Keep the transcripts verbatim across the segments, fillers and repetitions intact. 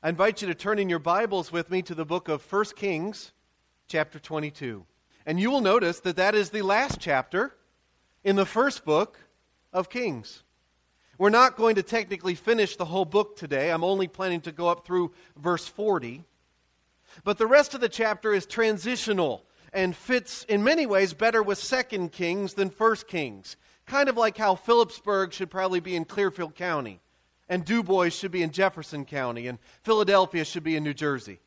I invite you to turn in your Bibles with me to the book of First Kings, chapter twenty-two. And you will notice that that is the last chapter in the first book of Kings. We're not going to technically finish the whole book today. I'm only planning to go up through verse forty. But the rest of the chapter is transitional and fits in many ways better with Second Kings than First Kings. Kind of like how Phillipsburg should probably be in Clearfield County, and Du Bois should be in Jefferson County, and Philadelphia should be in New Jersey.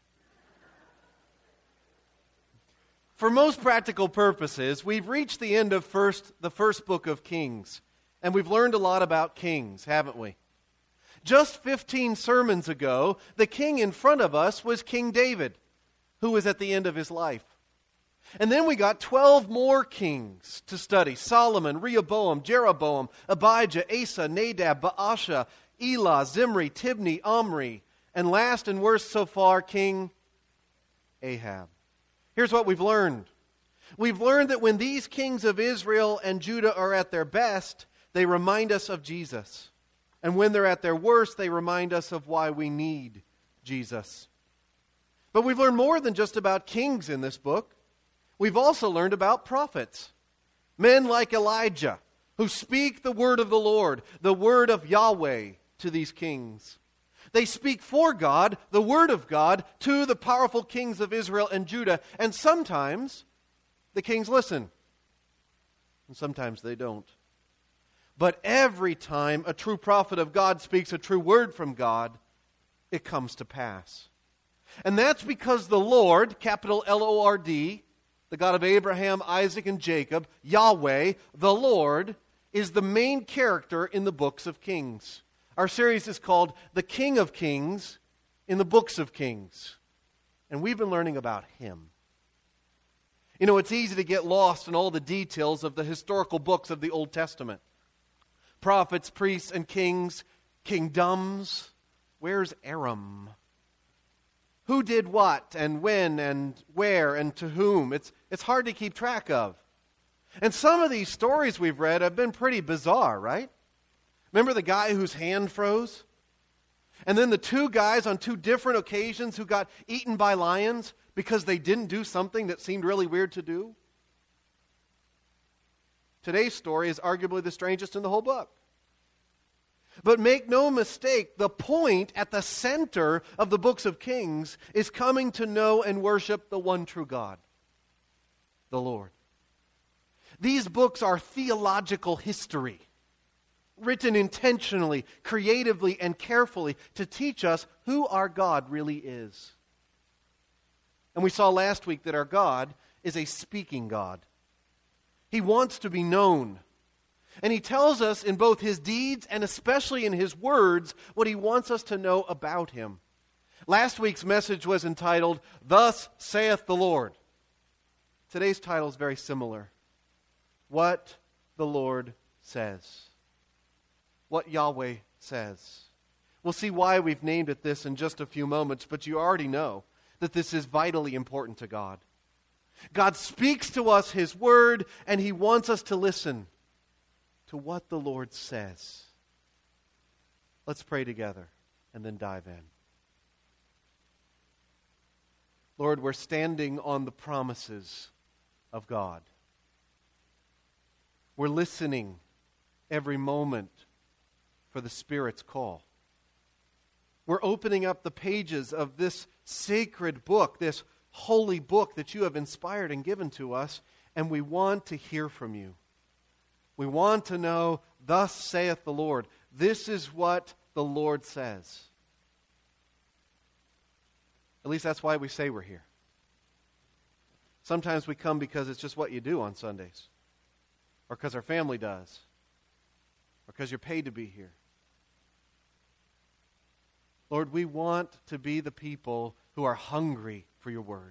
For most practical purposes, we've reached the end of first, the first book of Kings, and we've learned a lot about kings, haven't we? Just fifteen sermons ago, the king in front of us was King David, who was at the end of his life. And then we got twelve more kings to study: Solomon, Rehoboam, Jeroboam, Abijah, Asa, Nadab, Baasha, Elah, Zimri, Tibni, Omri, and last and worst so far, King Ahab. Here's what we've learned. We've learned that when these kings of Israel and Judah are at their best, they remind us of Jesus. And when they're at their worst, they remind us of why we need Jesus. But we've learned more than just about kings in this book. We've also learned about prophets. Men like Elijah, who speak the word of the Lord, the word of Yahweh, to these kings. They speak for God, the word of God, to the powerful kings of Israel and Judah. And sometimes the kings listen. And sometimes they don't. But every time a true prophet of God speaks a true word from God, it comes to pass. And that's because the Lord, capital L O R D, the God of Abraham, Isaac, and Jacob, Yahweh, the Lord, is the main character in the books of Kings. Our series is called The King of Kings in the Books of Kings. And we've been learning about Him. You know, it's easy to get lost in all the details of the historical books of the Old Testament. Prophets, priests, and kings, kingdoms. Where's Aram? Who did what, and when, and where, and to whom? It's, it's hard to keep track of. And some of these stories we've read have been pretty bizarre, right? Remember the guy whose hand froze? And then the two guys on two different occasions who got eaten by lions because they didn't do something that seemed really weird to do? Today's story is arguably the strangest in the whole book. But make no mistake, the point at the center of the books of Kings is coming to know and worship the one true God, the Lord. These books are theological history, written intentionally, creatively, and carefully to teach us who our God really is. And we saw last week that our God is a speaking God. He wants to be known. And He tells us in both His deeds and especially in His words what He wants us to know about Him. Last week's message was entitled, Thus Saith the Lord. Today's title is very similar. What the Lord says. What Yahweh says. We'll see why we've named it this in just a few moments, but you already know that this is vitally important to God. God speaks to us His word, and He wants us to listen to what the Lord says. Let's pray together and then dive in. Lord, we're standing on the promises of God. We're listening every moment for the Spirit's call. We're opening up the pages of this sacred book, this holy book that you have inspired and given to us, and we want to hear from you. We want to know, thus saith the Lord. This is what the Lord says. At least that's why we say we're here. Sometimes we come because it's just what you do on Sundays. Or because our family does. Or because you're paid to be here. Lord, we want to be the people who are hungry for your word.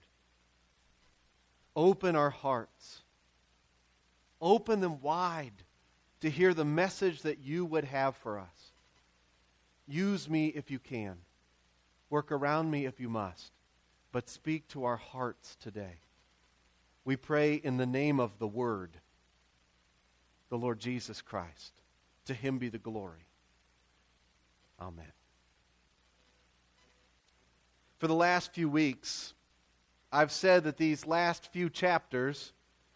Open our hearts. Open them wide to hear the message that you would have for us. Use me if you can. Work around me if you must. But speak to our hearts today. We pray in the name of the Word, the Lord Jesus Christ. To Him be the glory. Amen. For the last few weeks, I've said that these last few chapters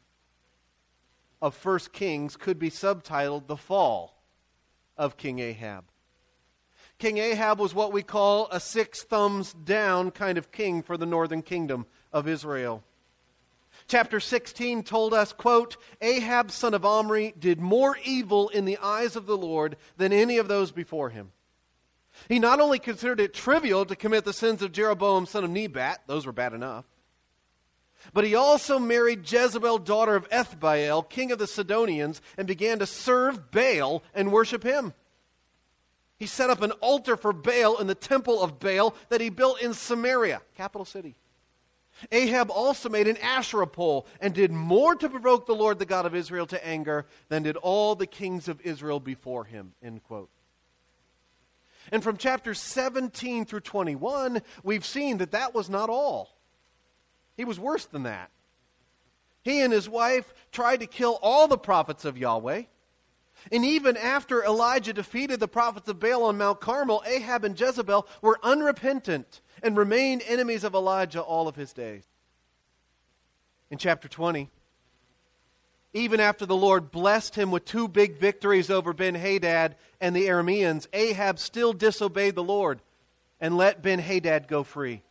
of First Kings could be subtitled The Fall of King Ahab. King Ahab was what we call a six thumbs down kind of king for the northern kingdom of Israel. Chapter sixteen told us, quote, Ahab, son of Omri, did more evil in the eyes of the Lord than any of those before him. He not only considered it trivial to commit the sins of Jeroboam, son of Nebat, those were bad enough, but he also married Jezebel, daughter of Ethbaal, king of the Sidonians, and began to serve Baal and worship him. He set up an altar for Baal in the temple of Baal that he built in Samaria, capital city. Ahab also made an Asherah pole and did more to provoke the Lord, the God of Israel, to anger than did all the kings of Israel before him, end quote. And from chapters seventeen through twenty-one, we've seen that that was not all. He was worse than that. He and his wife tried to kill all the prophets of Yahweh. And even after Elijah defeated the prophets of Baal on Mount Carmel, Ahab and Jezebel were unrepentant and remained enemies of Elijah all of his days. In chapter twenty, even after the Lord blessed him with two big victories over Ben-Hadad and the Arameans, Ahab still disobeyed the Lord and let Ben-Hadad go free.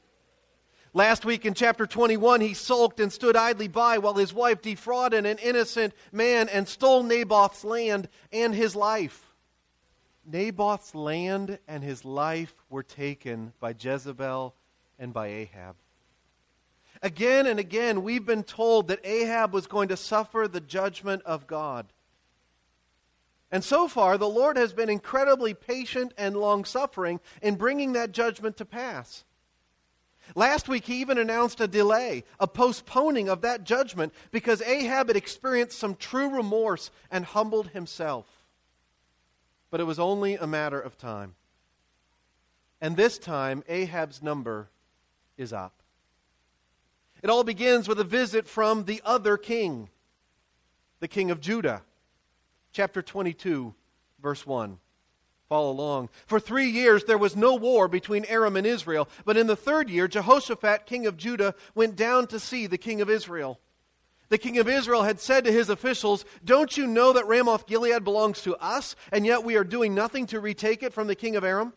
Last week in chapter twenty-one, he sulked and stood idly by while his wife defrauded an innocent man and stole Naboth's land and his life. Naboth's land and his life were taken by Jezebel and by Ahab. Again and again, we've been told that Ahab was going to suffer the judgment of God. And so far, the Lord has been incredibly patient and long-suffering in bringing that judgment to pass. Last week, he even announced a delay, a postponing of that judgment because Ahab had experienced some true remorse and humbled himself. But it was only a matter of time. And this time, Ahab's number is up. It all begins with a visit from the other king, the king of Judah. Chapter twenty-two, verse one. Follow along. For three years there was no war between Aram and Israel, but in the third year Jehoshaphat, king of Judah, went down to see the king of Israel. The king of Israel had said to his officials, "Don't you know that Ramoth Gilead belongs to us, and yet we are doing nothing to retake it from the king of Aram?"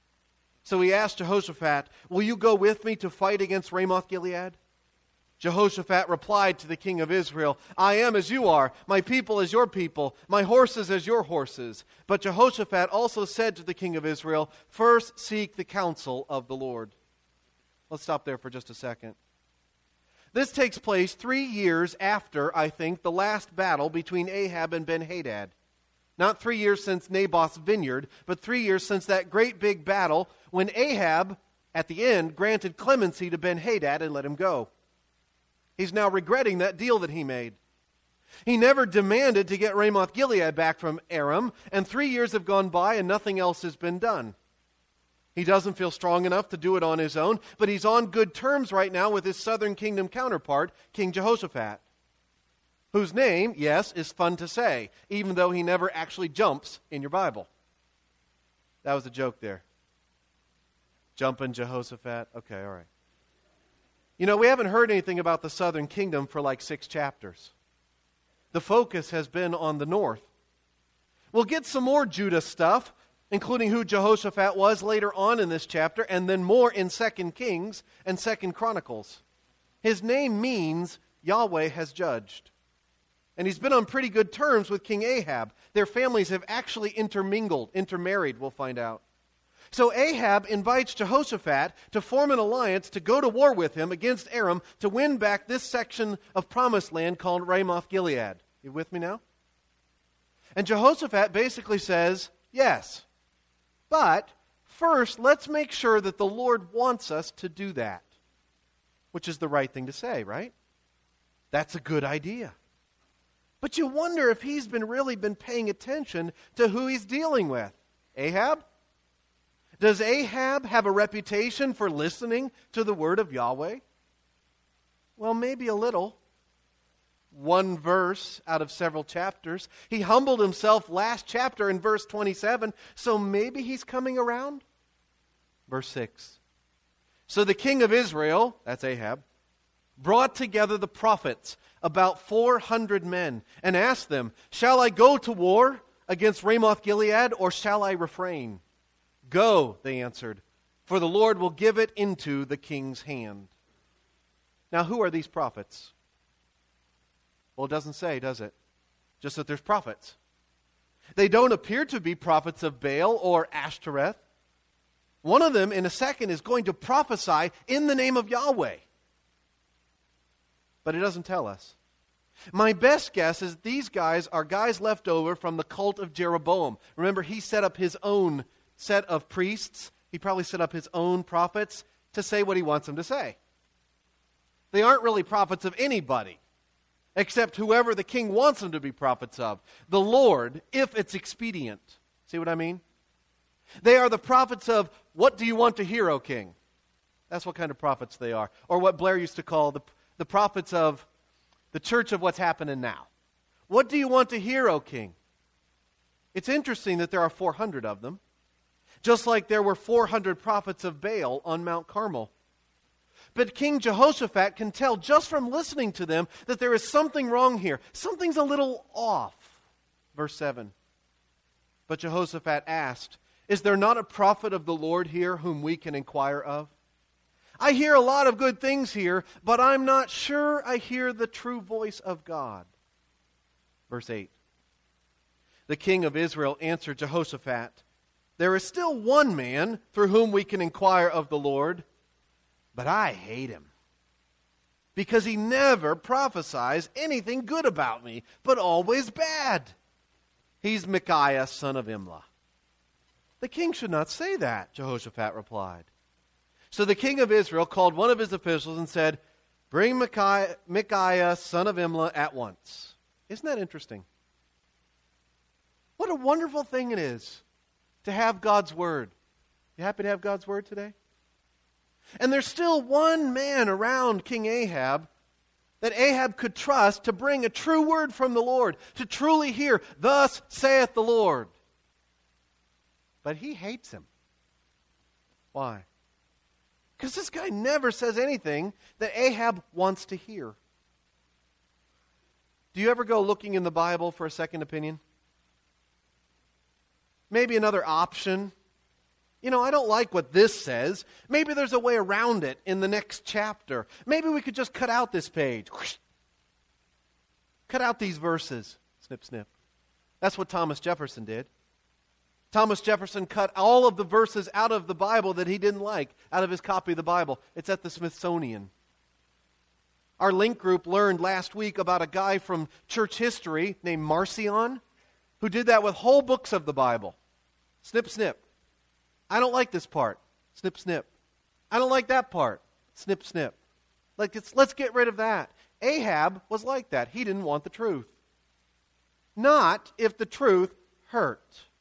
So he asked Jehoshaphat, "Will you go with me to fight against Ramoth Gilead?" Jehoshaphat replied to the king of Israel, "I am as you are, my people as your people, my horses as your horses." But Jehoshaphat also said to the king of Israel, "First seek the counsel of the Lord." Let's stop there for just a second. This takes place three years after, I think, the last battle between Ahab and Ben-Hadad. Not three years since Naboth's vineyard, but three years since that great big battle when Ahab, at the end, granted clemency to Ben-Hadad and let him go. He's now regretting that deal that he made. He never demanded to get Ramoth Gilead back from Aram, and three years have gone by and nothing else has been done. He doesn't feel strong enough to do it on his own, but he's on good terms right now with his southern kingdom counterpart, King Jehoshaphat, whose name, yes, is fun to say, even though he never actually jumps in your Bible. That was a joke there. Jumping Jehoshaphat? Okay, all right. You know, we haven't heard anything about the southern kingdom for like six chapters. The focus has been on the north. We'll get some more Judah stuff, including who Jehoshaphat was later on in this chapter, and then more in Second Kings and Second Chronicles. His name means Yahweh has judged. And he's been on pretty good terms with King Ahab. Their families have actually intermingled, intermarried, we'll find out. So Ahab invites Jehoshaphat to form an alliance to go to war with him against Aram to win back this section of promised land called Ramoth Gilead. You with me now? And Jehoshaphat basically says, yes. But first, let's make sure that the Lord wants us to do that. Which is the right thing to say, right? That's a good idea. But you wonder if he's been really been paying attention to who he's dealing with. Ahab? Does Ahab have a reputation for listening to the word of Yahweh? Well, maybe a little. One verse out of several chapters. He humbled himself last chapter in verse twenty-seven, so maybe he's coming around. Verse six. So the king of Israel, that's Ahab, brought together the prophets, about four hundred men, and asked them, "Shall I go to war against Ramoth-Gilead, or shall I refrain?" "Go," they answered, "for the Lord will give it into the king's hand." Now, who are these prophets? Well, it doesn't say, does it? Just that there's prophets. They don't appear to be prophets of Baal or Ashtoreth. One of them, in a second, is going to prophesy in the name of Yahweh. But it doesn't tell us. My best guess is these guys are guys left over from the cult of Jeroboam. Remember, he set up his own set of priests. He probably set up his own prophets to say what he wants them to say. They aren't really prophets of anybody, except whoever the king wants them to be prophets of. The Lord, if it's expedient. See what I mean? They are the prophets of, "What do you want to hear, O king?" That's what kind of prophets they are. Or what Blair used to call the, the prophets of the church of what's happening now. "What do you want to hear, O king?" It's interesting that there are four hundred of them, just like there were four hundred prophets of Baal on Mount Carmel. But King Jehoshaphat can tell just from listening to them that there is something wrong here. Something's a little off. Verse seven. But Jehoshaphat asked, "Is there not a prophet of the Lord here whom we can inquire of? I hear a lot of good things here, but I'm not sure I hear the true voice of God." Verse eight. The king of Israel answered Jehoshaphat, "There is still one man through whom we can inquire of the Lord, but I hate him, because he never prophesies anything good about me, but always bad. He's Micaiah, son of Imlah." "The king should not say that," Jehoshaphat replied. So the king of Israel called one of his officials and said, "Bring Micaiah, Micaiah, son of Imlah, at once." Isn't that interesting? What a wonderful thing it is to have God's word. You happy to have God's word today? And there's still one man around King Ahab that Ahab could trust to bring a true word from the Lord, to truly hear, "Thus saith the Lord." But he hates him. Why? Because this guy never says anything that Ahab wants to hear. Do you ever go looking in the Bible for a second opinion? Maybe another option. You know, I don't like what this says. Maybe there's a way around it in the next chapter. Maybe we could just cut out this page. Whoosh. Cut out these verses. Snip, snip. That's what Thomas Jefferson did. Thomas Jefferson cut all of the verses out of the Bible that he didn't like, out of his copy of the Bible. It's at the Smithsonian. Our link group learned last week about a guy from church history named Marcion who did that with whole books of the Bible. Snip, snip. I don't like this part. Snip, snip. I don't like that part. Snip, snip. Like it's, let's get rid of that. Ahab was like that. He didn't want the truth. Not if the truth hurt.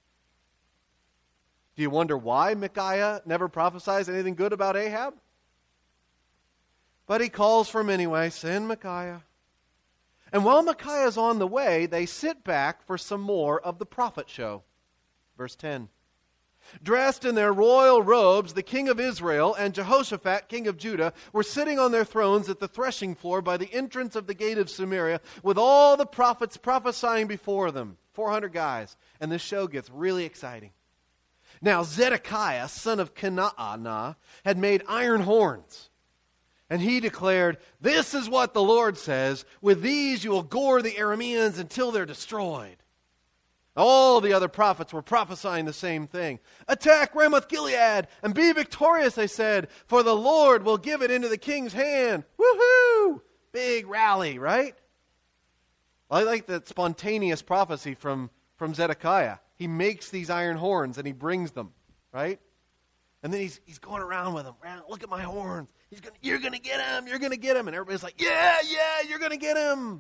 Do you wonder why Micaiah never prophesies anything good about Ahab? But he calls for him anyway. "Send Micaiah." And while Micaiah is on the way, they sit back for some more of the prophet show. Verse ten. Dressed in their royal robes, the king of Israel and Jehoshaphat, king of Judah, were sitting on their thrones at the threshing floor by the entrance of the gate of Samaria, with all the prophets prophesying before them. four hundred guys. And this show gets really exciting. Now Zedekiah, son of Kenaanah, had made iron horns. And he declared, "This is what the Lord says, with these you will gore the Arameans until they're destroyed." All the other prophets were prophesying the same thing. "Attack Ramoth-Gilead and be victorious," they said, "for the Lord will give it into the king's hand." Woohoo! Big rally, right? I like that spontaneous prophecy from, from Zedekiah. He makes these iron horns and he brings them, right? And then he's he's going around with them. "Look at my horns. He's gonna, you're going to get him. You're going to get him." And everybody's like, "Yeah, yeah, you're going to get him."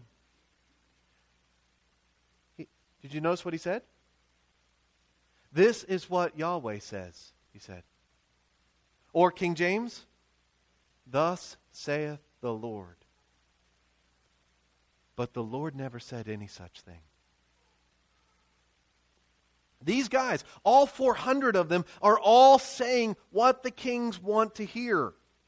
He, did you notice what he said? "This is what Yahweh says," he said. Or King James, "Thus saith the Lord." But the Lord never said any such thing. These guys, all four hundred of them, are all saying what the kings want to hear.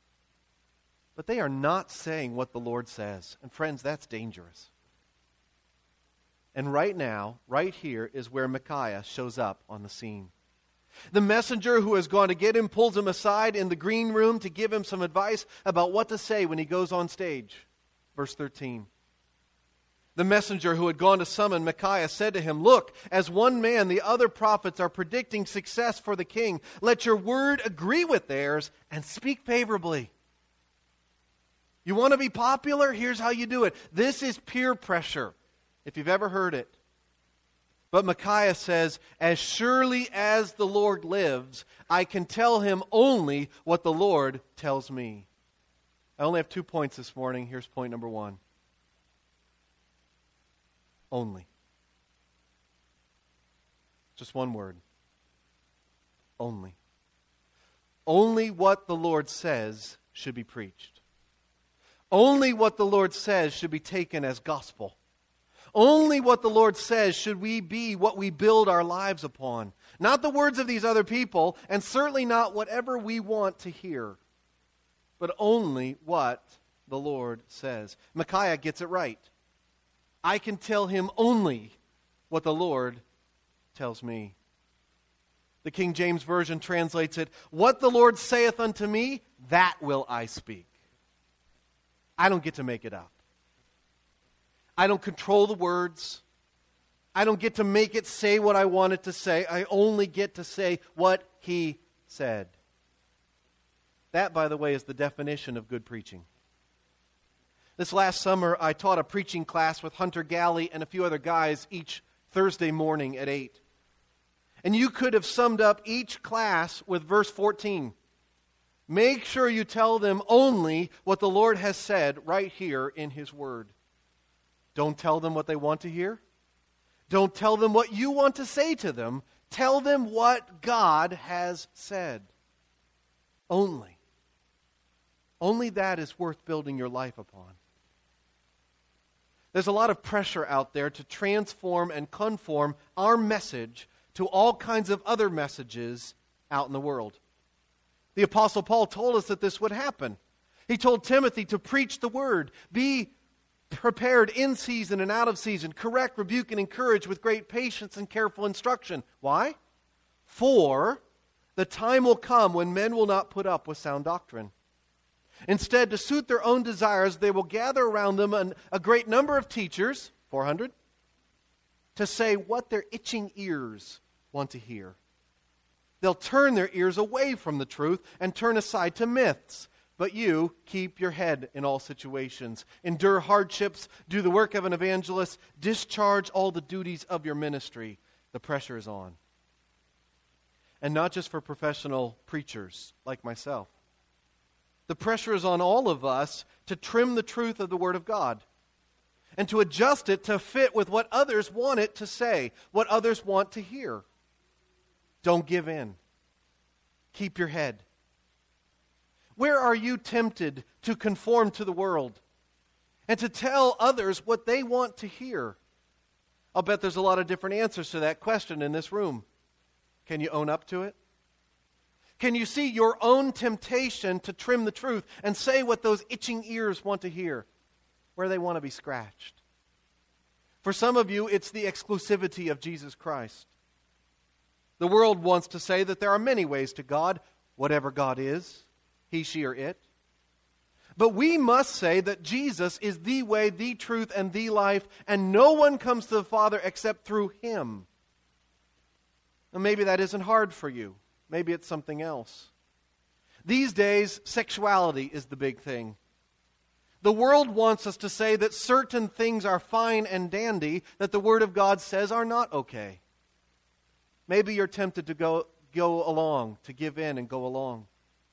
but they are not saying what the Lord says. And friends, that's dangerous. And right now, right here, is where Micaiah shows up on the scene. The messenger who has gone to get him pulls him aside in the green room to give him some advice about what to say when he goes on stage. Verse thirteen. The messenger who had gone to summon Micaiah said to him, "Look, as one man, the other prophets are predicting success for the king. Let your word agree with theirs and speak favorably." You want to be popular? Here's how you do it. This is peer pressure, if you've ever heard it. But Micaiah says, "As surely as the Lord lives, I can tell him only what the Lord tells me." I only have two points this morning. Here's point number one. Only. Just one word. Only. Only what the Lord says should be preached. Only what the Lord says should be taken as gospel. Only what the Lord says should we be what we build our lives upon. Not the words of these other people, and certainly not whatever we want to hear, but only what the Lord says. Micaiah gets it right. I can tell him only what the Lord tells me. The King James Version translates it, "What the Lord saith unto me, that will I speak." I don't get to make it up. I don't control the words. I don't get to make it say what I want it to say. I only get to say what he said. That, by the way, is the definition of good preaching. This last summer, I taught a preaching class with Hunter Galley and a few other guys each Thursday morning at eight. And you could have summed up each class with verse fourteen. Make sure you tell them only what the Lord has said right here in His Word. Don't tell them what they want to hear. Don't tell them what you want to say to them. Tell them what God has said. Only. Only that is worth building your life upon. There's a lot of pressure out there to transform and conform our message to all kinds of other messages out in the world. The Apostle Paul told us that this would happen. He told Timothy to preach the word, be prepared in season and out of season, correct, rebuke, and encourage with great patience and careful instruction. Why? For the time will come when men will not put up with sound doctrine. Instead, to suit their own desires, they will gather around them an, a great number of teachers, four hundred, to say what their itching ears want to hear. They'll turn their ears away from the truth and turn aside to myths. But you, keep your head in all situations. Endure hardships, do the work of an evangelist, discharge all the duties of your ministry. The pressure is on. And not just for professional preachers like myself. The pressure is on all of us to trim the truth of the Word of God and to adjust it to fit with what others want it to say, what others want to hear. Don't give in. Keep your head. Where are you tempted to conform to the world and to tell others what they want to hear? I'll bet there's a lot of different answers to that question in this room. Can you own up to it? Can you see your own temptation to trim the truth and say what those itching ears want to hear, where they want to be scratched? For some of you, it's the exclusivity of Jesus Christ. The world wants to say that there are many ways to God, whatever God is, he, she, or it. But we must say that Jesus is the way, the truth, and the life, and no one comes to the Father except through Him. Now, maybe that isn't hard for you. Maybe it's something else. These days, sexuality is the big thing. The world wants us to say that certain things are fine and dandy that the Word of God says are not okay. Maybe you're tempted to go, go along, to give in and go along.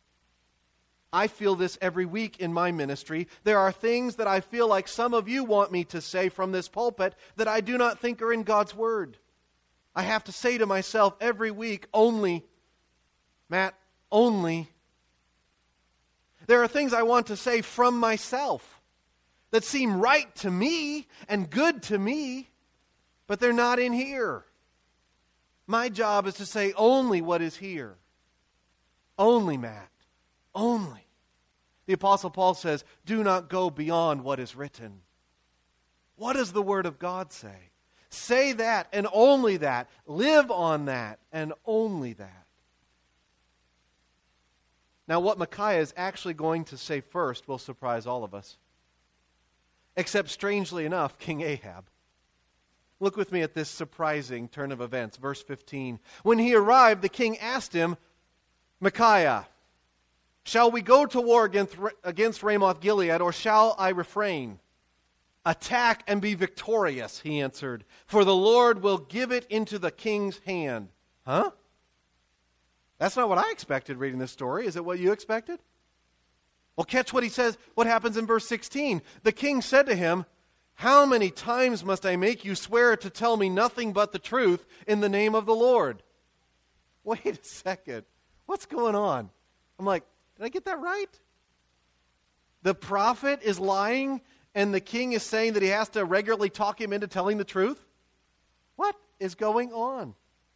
I feel this every week in my ministry. There are things that I feel like some of you want me to say from this pulpit that I do not think are in God's Word. I have to say to myself every week, only, Matt, only. There are things I want to say from myself that seem right to me and good to me, but they're not in here. My job is to say only what is here. Only, Matt. Only. The The Apostle Paul says, do not go beyond what is written. What does the Word of God say? Say that and only that. Live on that and only that. Now, what Micaiah is actually going to say first will surprise all of us. Except, strangely enough, King Ahab. Look with me at this surprising turn of events. Verse fifteen. When he arrived, the king asked him, Micaiah, shall we go to war against, against Ramoth Gilead, or shall I refrain? Attack and be victorious, he answered, for the Lord will give it into the king's hand. Huh? That's not what I expected reading this story. Is it what you expected? Well, catch what he says, what happens in verse sixteen. The king said to him, how many times must I make you swear to tell me nothing but the truth in the name of the Lord? Wait a second. What's going on? I'm like, did I get that right? The prophet is lying and the king is saying that he has to regularly talk him into telling the truth? What is going on?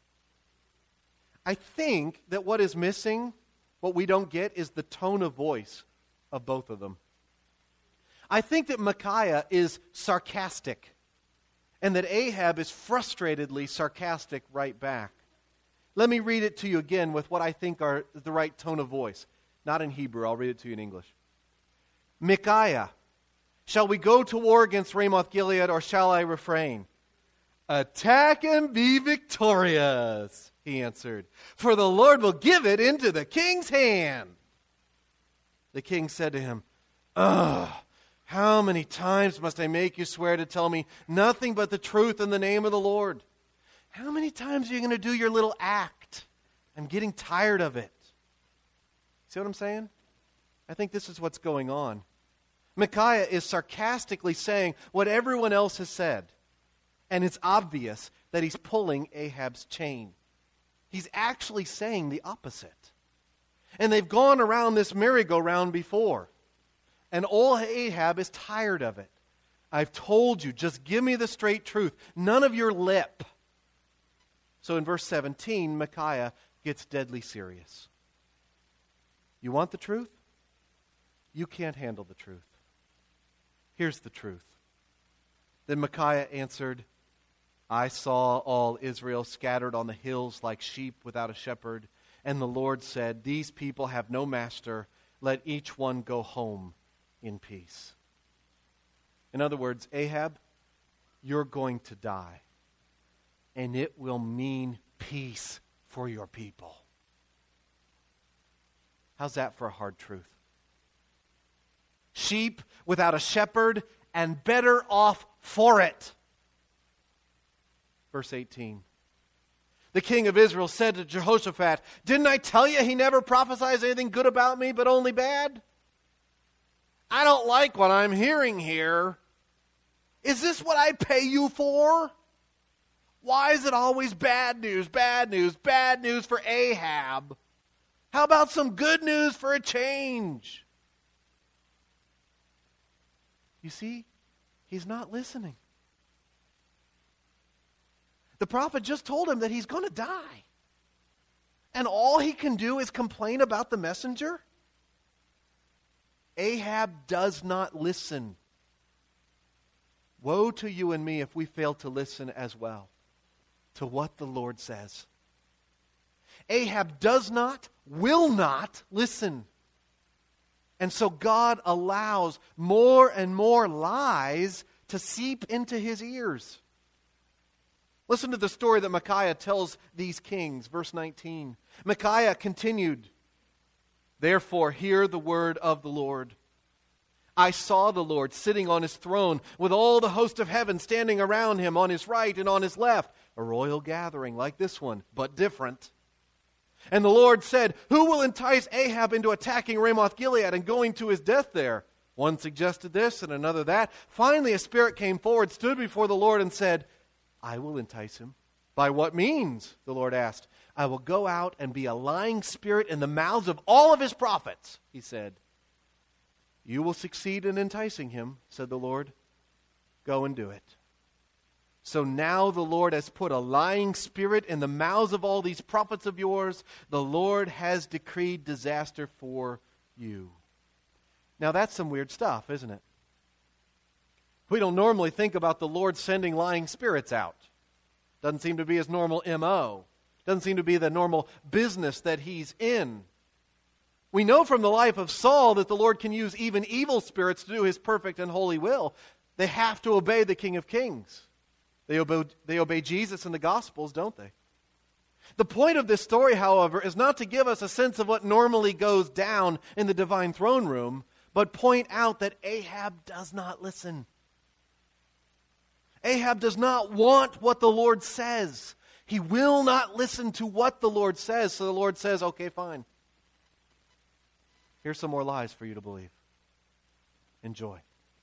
I think that what is missing, what we don't get, is the tone of voice of both of them. I think that Micaiah is sarcastic and that Ahab is frustratedly sarcastic right back. Let me read it to you again with what I think are the right tone of voice. Not in Hebrew, I'll read it to you in English. Micaiah, shall we go to war against Ramoth Gilead, or shall I refrain? Attack and be victorious, he answered, for the Lord will give it into the king's hand. The king said to him, Ugh, how many times must I make you swear to tell me nothing but the truth in the name of the Lord? How many times are you going to do your little act? I'm getting tired of it. See what I'm saying? I think this is what's going on. Micaiah is sarcastically saying what everyone else has said. And it's obvious that he's pulling Ahab's chain. He's actually saying the opposite. And they've gone around this merry-go-round before. And old Ahab is tired of it. I've told you, just give me the straight truth. None of your lip. So in verse seventeen, Micaiah gets deadly serious. You want the truth? You can't handle the truth. Here's the truth. Then Micaiah answered, I saw all Israel scattered on the hills like sheep without a shepherd. And the Lord said, these people have no master. Let each one go home in peace. In other words, Ahab, you're going to die. And it will mean peace for your people. How's that for a hard truth? Sheep without a shepherd, and better off for it. Verse eighteen. The king of Israel said to Jehoshaphat, didn't I tell you he never prophesies anything good about me, but only bad? I don't like what I'm hearing here. Is this what I pay you for? Why is it always bad news, bad news, bad news for Ahab? How about some good news for a change? You see, he's not listening. The prophet just told him that he's going to die. And all he can do is complain about the messenger? Ahab does not listen. Woe to you and me if we fail to listen as well to what the Lord says. Ahab does not, will not listen. And so God allows more and more lies to seep into his ears. Listen to the story that Micaiah tells these kings. Verse nineteen. Micaiah continued, therefore hear the word of the Lord. I saw the Lord sitting on his throne with all the host of heaven standing around him on his right and on his left. A royal gathering like this one, but different. And the Lord said, who will entice Ahab into attacking Ramoth Gilead and going to his death there? One suggested this and another that. Finally a spirit came forward, stood before the Lord and said, I will entice him. By what means? The Lord asked. I will go out and be a lying spirit in the mouths of all of his prophets, he said. You will succeed in enticing him, said the Lord. Go and do it. So now the Lord has put a lying spirit in the mouths of all these prophets of yours. The Lord has decreed disaster for you. Now that's some weird stuff, isn't it? We don't normally think about the Lord sending lying spirits out. Doesn't seem to be his normal M O. Doesn't seem to be the normal business that he's in. We know from the life of Saul that the Lord can use even evil spirits to do his perfect and holy will. They have to obey the King of Kings. They obey, they obey Jesus in the Gospels, don't they? The point of this story, however, is not to give us a sense of what normally goes down in the divine throne room, but point out that Ahab does not listen. Ahab does not want what the Lord says. He will not listen to what the Lord says, so the Lord says, okay, fine. Here's some more lies for you to believe. Enjoy.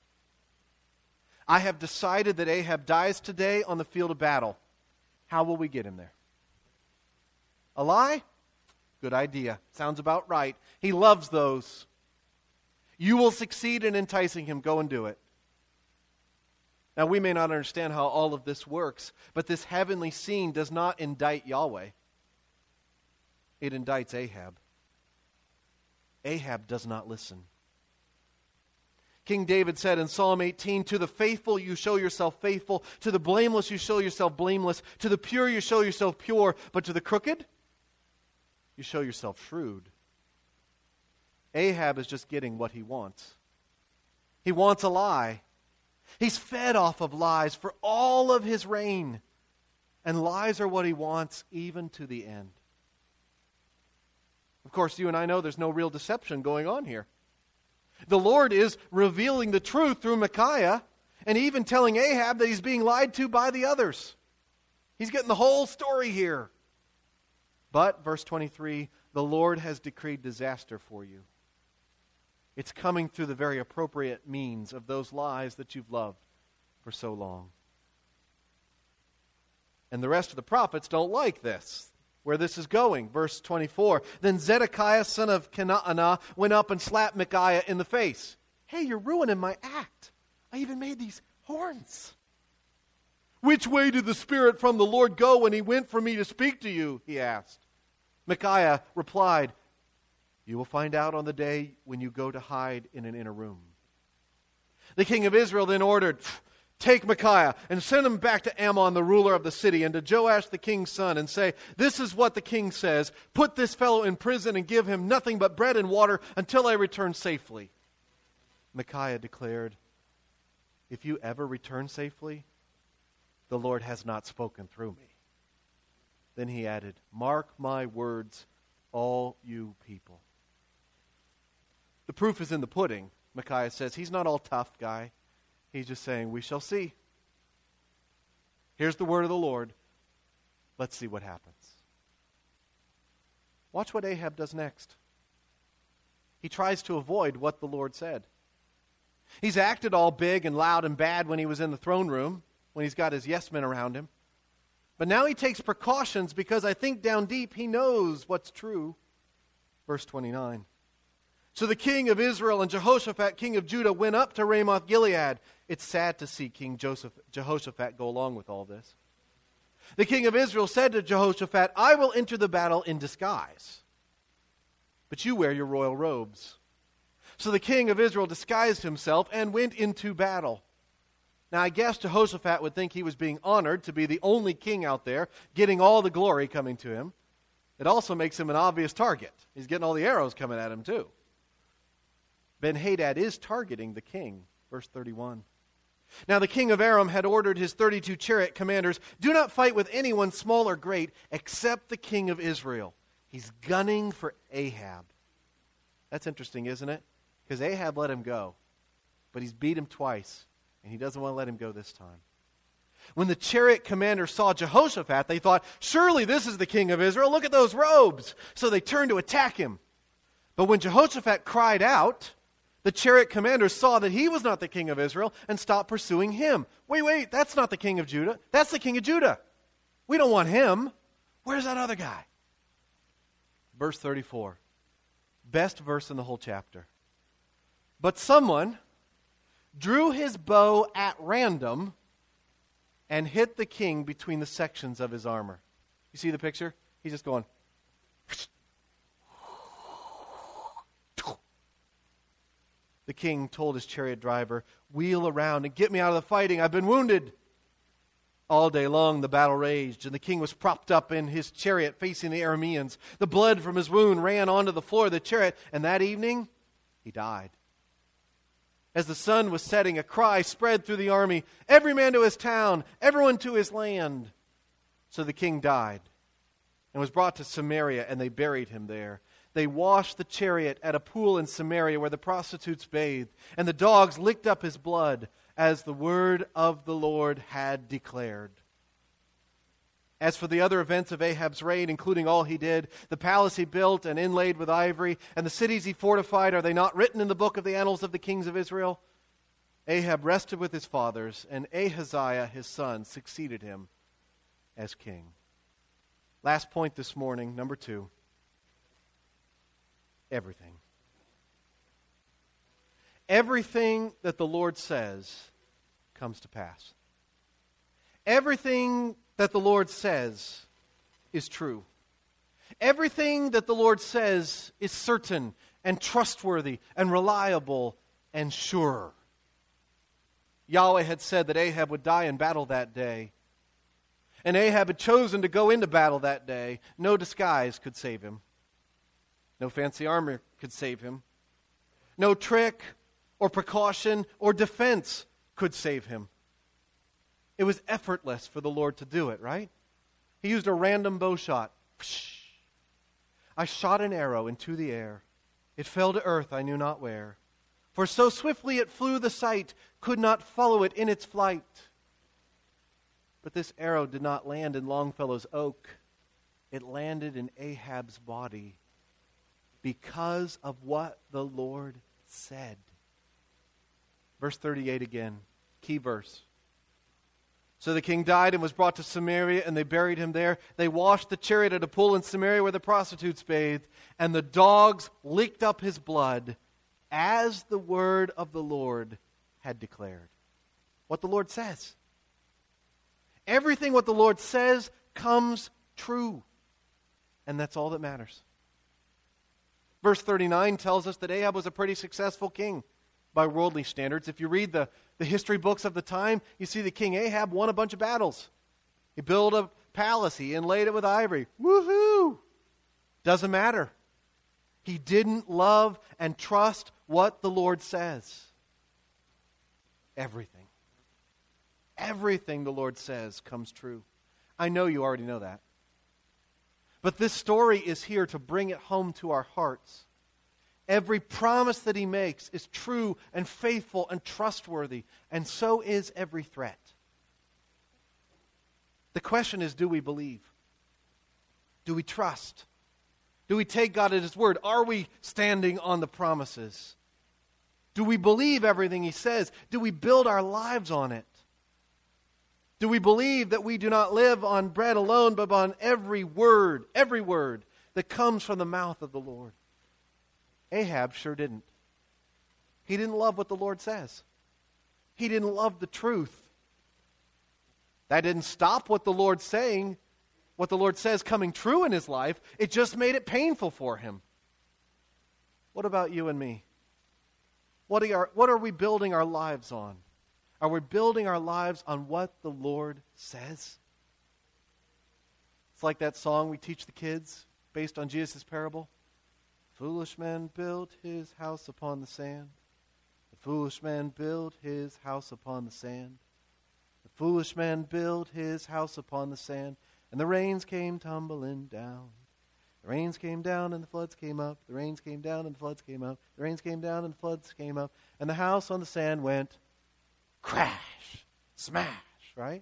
I have decided that Ahab dies today on the field of battle. How will we get him there? A lie? Good idea. Sounds about right. He loves those. You will succeed in enticing him. Go and do it. Now, we may not understand how all of this works, but this heavenly scene does not indict Yahweh. It indicts Ahab. Ahab does not listen. King David said in Psalm eighteen, "To the faithful you show yourself faithful, to the blameless you show yourself blameless, to the pure you show yourself pure, but to the crooked you show yourself shrewd." Ahab is just getting what he wants. He wants a lie. He's fed off of lies for all of his reign. And lies are what he wants even to the end. Of course, you and I know there's no real deception going on here. The Lord is revealing the truth through Micaiah and even telling Ahab that he's being lied to by the others. He's getting the whole story here. But, verse twenty-three, the Lord has decreed disaster for you. It's coming through the very appropriate means of those lies that you've loved for so long. And the rest of the prophets don't like this, where this is going. Verse twenty-four, then Zedekiah, son of Kenaanah, went up and slapped Micaiah in the face. Hey, you're ruining my act. I even made these horns. Which way did the Spirit from the Lord go when he went for me to speak to you? He asked. Micaiah replied, you will find out on the day when you go to hide in an inner room. The king of Israel then ordered, take Micaiah and send him back to Ammon, the ruler of the city, and to Joash the king's son, and say, this is what the king says, put this fellow in prison and give him nothing but bread and water until I return safely. Micaiah declared, if you ever return safely, the Lord has not spoken through me. Then he added, mark my words, all you people. The proof is in the pudding, Micaiah says. He's not all tough guy. He's just saying, we shall see. Here's the word of the Lord. Let's see what happens. Watch what Ahab does next. He tries to avoid what the Lord said. He's acted all big and loud and bad when he was in the throne room, when he's got his yes men around him. But now he takes precautions because I think down deep he knows what's true. Verse twenty-nine. So the king of Israel and Jehoshaphat, king of Judah, went up to Ramoth Gilead. It's sad to see King Joseph, Jehoshaphat go along with all this. The king of Israel said to Jehoshaphat, I will enter the battle in disguise, but you wear your royal robes. So the king of Israel disguised himself and went into battle. Now I guess Jehoshaphat would think he was being honored to be the only king out there, getting all the glory coming to him. It also makes him an obvious target. He's getting all the arrows coming at him too. Ben-Hadad is targeting the king. Verse thirty-one. Now the king of Aram had ordered his thirty-two chariot commanders, do not fight with anyone small or great except the king of Israel. He's gunning for Ahab. That's interesting, isn't it? Because Ahab let him go. But he's beat him twice, and he doesn't want to let him go this time. When the chariot commanders saw Jehoshaphat, they thought, surely this is the king of Israel. Look at those robes. So they turned to attack him. But when Jehoshaphat cried out, the chariot commanders saw that he was not the king of Israel and stopped pursuing him. Wait, wait, that's not the king of Judah. That's the king of Judah. We don't want him. Where's that other guy? Verse thirty-four. Best verse in the whole chapter. But someone drew his bow at random and hit the king between the sections of his armor. You see the picture? He's just going. The king told his chariot driver, "Wheel around and get me out of the fighting. I've been wounded." All day long the battle raged, and the king was propped up in his chariot facing the Arameans. The blood from his wound ran onto the floor of the chariot, and that evening he died. As the sun was setting, a cry spread through the army, "Every man to his town, everyone to his land." So the king died and was brought to Samaria, and they buried him there. They washed the chariot at a pool in Samaria where the prostitutes bathed, and the dogs licked up his blood, as the word of the Lord had declared. As for the other events of Ahab's reign, including all he did, the palace he built and inlaid with ivory, and the cities he fortified, are they not written in the book of the annals of the kings of Israel? Ahab rested with his fathers, and Ahaziah his son succeeded him as king. Last point this morning, number two. Everything. Everything that the Lord says comes to pass. Everything that the Lord says is true. Everything that the Lord says is certain and trustworthy and reliable and sure. Yahweh had said that Ahab would die in battle that day. And Ahab had chosen to go into battle that day. No disguise could save him. No fancy armor could save him. No trick or precaution or defense could save him. It was effortless for the Lord to do it, right? He used a random bow shot. I shot an arrow into the air. It fell to earth, I knew not where. For so swiftly it flew, the sight could not follow it in its flight. But this arrow did not land in Longfellow's oak. It landed in Ahab's body because of what the Lord said. Verse thirty-eight again, key verse. So the king died and was brought to Samaria, and they buried him there. They washed the chariot at a pool in Samaria where the prostitutes bathed, and the dogs licked up his blood, as the word of the Lord had declared. What the Lord says. Everything what the Lord says comes true. And that's all that matters. Verse thirty-nine tells us that Ahab was a pretty successful king by worldly standards. If you read the, the history books of the time, you see the king Ahab won a bunch of battles. He built a palace. He inlaid it with ivory. Woohoo! Doesn't matter. He didn't love and trust what the Lord says. Everything. Everything the Lord says comes true. I know you already know that. But this story is here to bring it home to our hearts. Every promise that he makes is true and faithful and trustworthy, and so is every threat. The question is, do we believe? Do we trust? Do we take God at His word? Are we standing on the promises? Do we believe everything He says? Do we build our lives on it? Do we believe that we do not live on bread alone, but on every word, every word that comes from the mouth of the Lord? Ahab sure didn't. He didn't love what the Lord says. He didn't love the truth. That didn't stop what the Lord's saying, what the Lord says coming true in his life. It just made it painful for him. What about you and me? What are, our, what are we building our lives on? Are we building our lives on what the Lord says? It's like that song we teach the kids based on Jesus' parable. Foolish man built his house upon the sand. The foolish man built his house upon the sand. The foolish man built his house upon the sand. And the rains came tumbling down. The rains came down and the floods came up. The rains came down and the floods came up. The rains came down and the floods came up. And the house on the sand went crash, smash, right?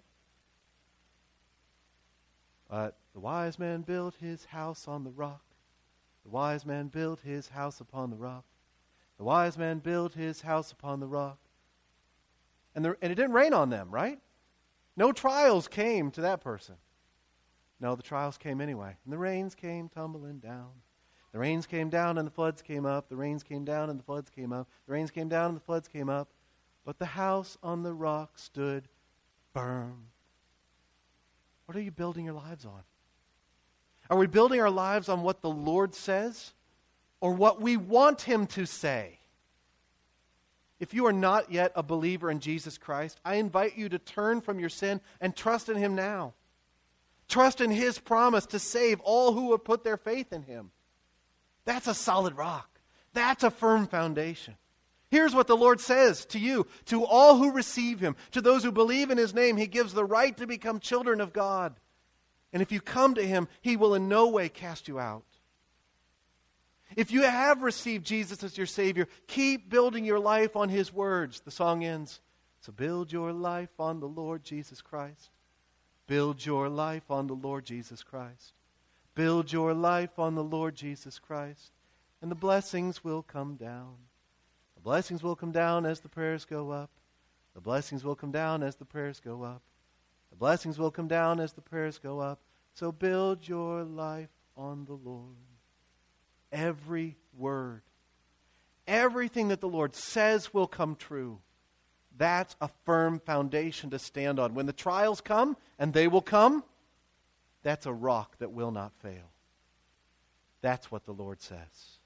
But the wise man built his house on the rock. The wise man built his house upon the rock. The wise man built his house upon the rock. And, there, and it didn't rain on them, right? No trials came to that person. No, the trials came anyway. And the rains came tumbling down. The rains came down and the floods came up. The rains came down and the floods came up. The rains came down and the floods came up. But the house on the rock stood firm. What are you building your lives on? Are we building our lives on what the Lord says or what we want Him to say? If you are not yet a believer in Jesus Christ, I invite you to turn from your sin and trust in Him now. Trust in His promise to save all who would put their faith in Him. That's a solid rock. That's a firm foundation. Here's what the Lord says to you, to all who receive Him, to those who believe in His name, He gives the right to become children of God. And if you come to Him, He will in no way cast you out. If you have received Jesus as your Savior, keep building your life on His words. The song ends, so build your life on the Lord Jesus Christ. Build your life on the Lord Jesus Christ. Build your life on the Lord Jesus Christ, and the blessings will come down. The blessings will come down as the prayers go up. The blessings will come down as the prayers go up. The blessings will come down as the prayers go up. So build your life on the Lord. Every word, everything that the Lord says will come true. That's a firm foundation to stand on. When the trials come, and they will come, that's a rock that will not fail. That's what the Lord says.